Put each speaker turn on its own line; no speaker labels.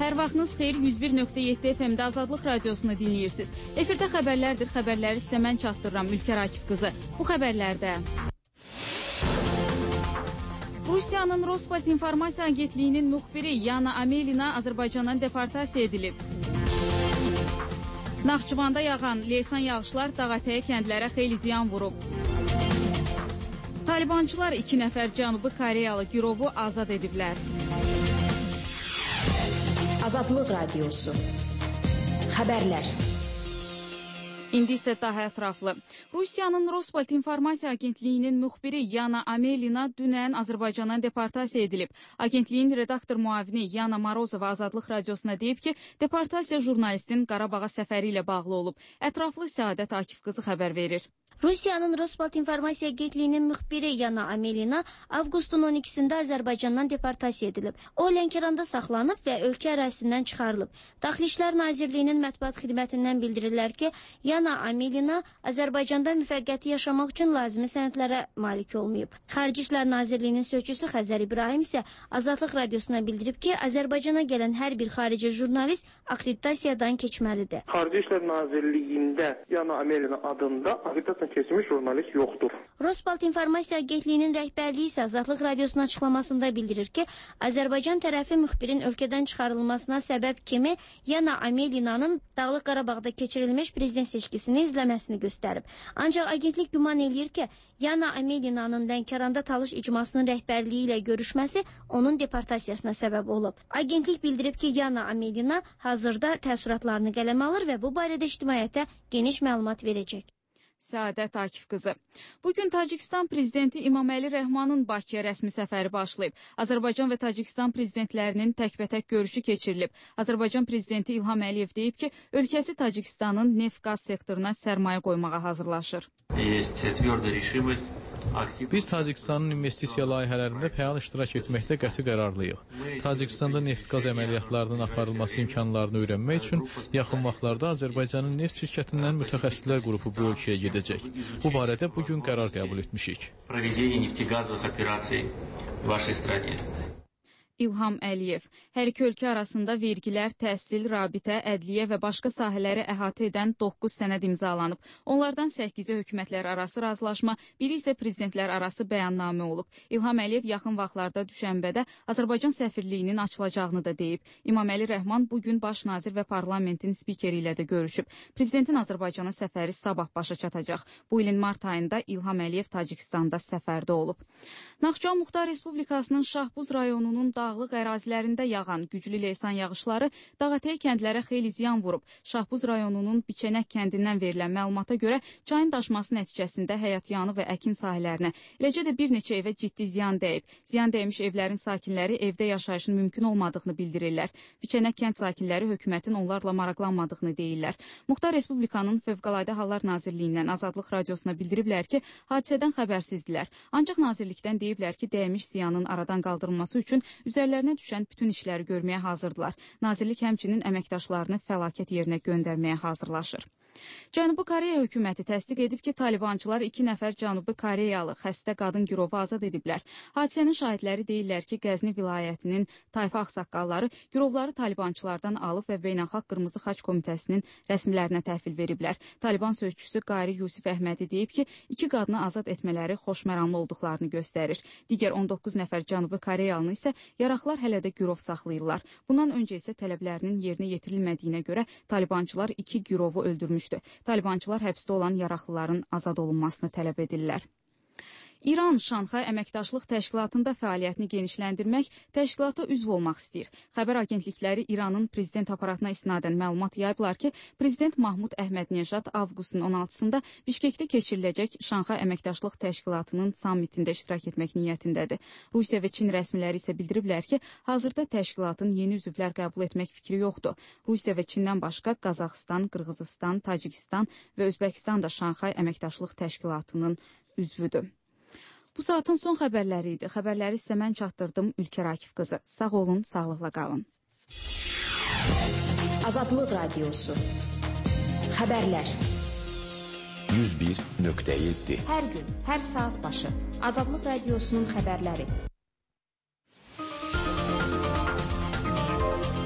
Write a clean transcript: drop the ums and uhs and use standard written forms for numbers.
Hər vaxtınız xeyir, 101.7 FM-də Azadlıq Radiosunu dinləyirsiniz. Efirdə xəbərlərdir, xəbərləri sizə mən çatdırıram Ülker Akif qızı. Bu xəbərlərdə Rusiyanın Rosport İnformasiya Agentliyinin müxbiri Yana Amelina Azərbaycandan deportasiya edilib. Naxçıvanda yağan leysan yağışlar Dağətəyə kəndlərə xeyli ziyan vurub. Talibançılar 2 nəfər Cənubi Koreyalı girovu azad ediblər.
Azadlıq Radiosu. Xəbərlər.
İndi isə daha ətraflı. Rusiyanın Rosport İnformasiya Agentliyinin müxbiri Yana Amelina dünən Azərbaycandan deportasiya edilib. Agentliyin redaktor müavini Yana Marozova Azadlıq Radiosuna deyib ki, deportasiya jurnalistin Qarabağa səfəri ilə bağlı olub. Ətraflı Səadət Akif qızı xəbər verir.
Rusiyanın Rosport İnformasiya Agentliyinin müxbiri Yana Amelina avqustun 12-sində Azərbaycandan deportasiya edilib. O, Lənkəranda saxlanıb və ölkə ərazisindən çıxarılıb. Daxili İşlər Nazirliyinin mətbuat xidmətindən bildirirlər ki, Yana Amelina Azərbaycanda müvəqqəti yaşamaq üçün lazımi sənədlərə malik olmayıb. Xarici İşlər Nazirliyinin sözçüsü Xəzər İbrahim isə Azadlıq Radiosuna bildirib ki, Azərbaycana gələn hər bir xarici jurnalist akkreditasiyadan keçməlidir.
Xarici İşlər Nazirliyində Yana Amelina adında akkreditasiya keçmiş jurnalist yoxdur.
Rosport İnformasiya Agentliyinin rəhbərliyi isə Azadlıq Radiosunun açıqlamasında bildirir ki, Azərbaycan tərəfi müxbirin ölkədən çıxarılmasına səbəb kimi Yana Amelinanın Dağlıq Qarabağda keçirilmiş prezident seçkisini izləməsini göstərib. Ancaq agentlik güman eləyir ki, Yana Amelinanın Lənkəranda Talış icmasının rəhbərliyi ilə görüşməsi onun deportasiyasına səbəb olub. Agentlik bildirib ki, Yana Amelina hazırda təəssüratlarını qələmə alır və bu barədə ictimaiyyətə geniş məlumat verəcək.
Səadət Akif qızı. Bugün Tacikistan prezidenti İmaməli Rəhmanın Bakıya rəsmi səfəri başlayıb. Azərbaycan və Tacikistan prezidentlərinin təkbətək görüşü keçirilib. Azərbaycan prezidenti İlham Əliyev deyib ki, ölkəsi Tacikistanın neft-qaz sektoruna sərmayə qoymağa hazırlaşır.
Biz Tacikistanın investisiya layihələrində fəal iştirak etməkdə qəti qərarlıyıq. Tacikistanda neft-qaz əməliyyatlarının aparılması imkanlarını öyrənmək üçün yaxın vaxtlarda Azərbaycanın neft şirkətindən mütəxəssislər qrupu bu ölkəyə gedəcək. Bu barədə bugün qərar qəbul etmişik.
İlham Əliyev. Hər iki ölkə arasında vergilər, təhsil, rabitə, ədliyyə və başqa sahələri əhatə edən 9 sənəd imzalanıb. Onlardan 8-i hökumətlər arası razılaşma, biri isə prezidentlər arası bəyannamə olub. İlham Əliyev yaxın vaxtlarda Düşənbədə Azərbaycan səfirliyinin açılacağını da deyib. İmaməli Rəhman bugün baş nazir və parlamentin spikeri ilə də görüşüb. Prezidentin Azərbaycana səfəri sabah başa çatacaq. Bu ilin mart ayında İlham Əliyev Tacikistanda səfərdə olub. Naxçıvan Muxtar Respublikasının Şahbuz rayonunun dağlıq ərazilərində yağan güclü leysan yağışları Dağətəyə kəndlərə xeyli ziyan vurub. Şahbuz rayonunun Biçənək kəndindən verilən məlumata görə çayın daşması nəticəsində həyatyanı və əkin sahələrinə, eləcə də bir neçə evə ciddi ziyan dəyib. Ziyan dəymiş evlərin sakinləri evdə yaşayışın mümkün olmadığını bildirirlər. Biçənək kənd sakinləri hökumətin onlarla maraqlanmadığını deyirlər. Muxtar Respublikanın Fövqəladə Hallar Nazirliyindən Azadlıq Radiosuna bildiriblər ki, hadisədən xəbərsizdilər. Ancaq nazirlikdən deyiblər ki, dəymiş ziyanın aradan qaldırılması üçün üzərlərinə düşən bütün işləri görməyə hazırdılar. Nazirlik həmçinin əməkdaşlarını fəlakət yerinə göndərməyə hazırlaşır. Cənubi Koreya hökuməti təsdiq edib ki, Talibançılar 2 nəfər Cənubi Koreyalı xəstə qadın girovu azad ediblər. Hadisənin şahidləri deyirlər ki, Qəzni vilayətinin tayfa ağsaqqalları girovları Talibançılardan alıb və Beynəlxalq Qırmızı Xaç Komitəsinin rəsmilərinə təhvil veriblər. Taliban sözçüsü Qari Yusif Əhmədi deyib ki, 2 qadını azad etmələri xoşməramlı olduqlarını göstərir. Digər 19 nəfər Cənubi Koreyalını isə yaraqlar hələ də girov saxlayırlar. Bundan öncə isə tələblərinin yerinə yetirilmədiyinə görə Talibançılar 2 girovu öldürmüşdür. Talibançılar həbsdə olan yaraqlıların azad olunmasını tələb edirlər. İran Şanxay Əməkdaşlıq Təşkilatında fəaliyyətini genişləndirmək, təşkilata üzv olmaq istəyir. Xəbər agentlikləri İranın prezident aparatına istinadən məlumat yayıblar ki, prezident Mahmud Əhmədnejad avqustun 16-sında Bişkekdə keçiriləcək Şanxay Əməkdaşlıq Təşkilatının sammitində iştirak etmək niyyətindədir. Rusiya və Çin rəsmiləri isə bildiriblər ki, hazırda təşkilatın yeni üzvlər qəbul etmək fikri yoxdur. Rusiya və Çindən başqa Qazaxıstan, Qırğızıstan, Tacikistan və Özbəkistan da Şanxay Əməkdaşlıq Təşkilatının üzvüdür. Bu saatın son xəbərləri idi. Xəbərləri sizə mən çatdırdım Ülker Akif qızı. Sağ olun, sağlıqla qalın.
Azadlıq Radiosu. Xəbərlər.
101.7
Hər gün, hər saat başı. Azadlıq Radiosunun xəbərləri.